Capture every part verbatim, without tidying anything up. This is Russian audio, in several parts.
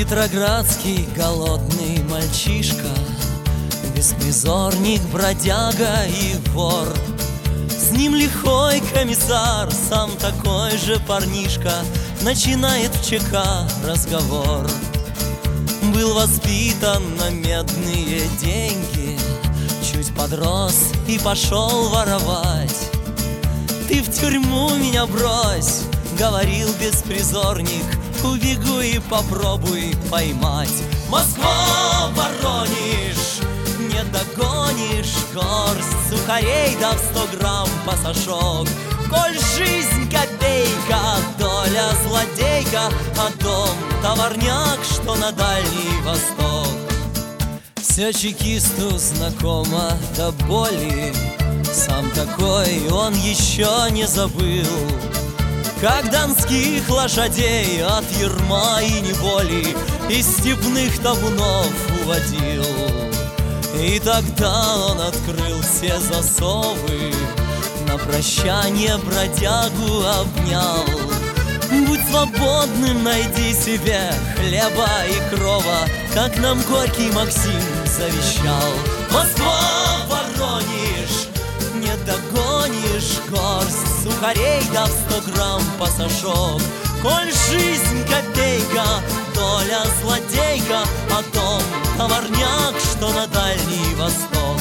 Петроградский голодный мальчишка, беспризорник, бродяга и вор. С ним лихой комиссар, сам такой же парнишка, начинает в ЧК разговор. Был воспитан на медные деньги, чуть подрос и пошел воровать. «Ты в тюрьму меня брось», — говорил беспризорник, «убегу и попробуй поймать». Москва, Воронеж, не догонишь, горсть сухарей да в сто грамм пасашок. Коль жизнь копейка, доля злодейка, а дом товарняк, что на Дальний Восток. Все чекисту знакомо до боли, сам такой он еще не забыл, как донских лошадей от ярма и неволи из степных табунов уводил. И тогда он открыл все засовы, на прощание бродягу обнял. Будь свободным, найди себе хлеба и крова, как нам Горький Максим завещал. Москва, Воронеж, не догонишь, горсть сухарей да в сто грамм пасашок. Коль жизнь копейка, доля злодейка, а дом товарняк, что на Дальний Восток.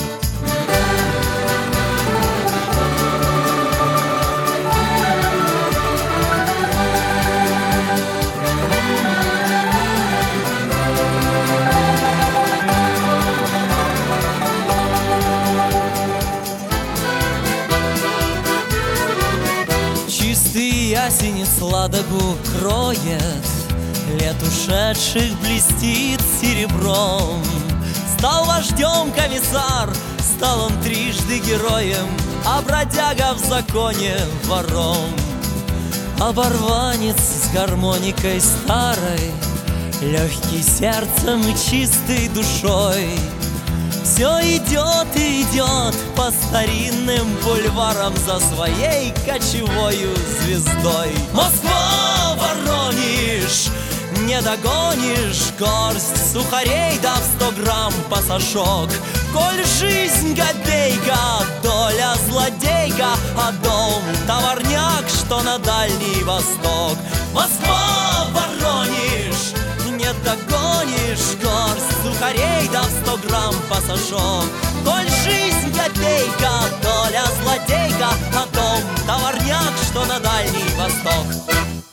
Чистый ясенец Ладогу кроет, лет ушедших блестит серебром. Стал вождем комиссар, стал он трижды героем, а бродяга в законе вором. Оборванец с гармоникой старой, легкий сердцем и чистой душой, все идет и идет по старинным бульварам за своей кочевою звездой. Москва, Воронеж, не догонишь, горсть сухарей да в сто грамм пасашок. Коль жизнь копейка, доля злодейка, а дом товарняк, что на Дальний Восток. Москва, Воронеж, не догонишь, горсть сухарей да в сто грамм пасашок. Коль жизнь копейка, доля злодейка, а дом товарняк, что на Дальний Восток.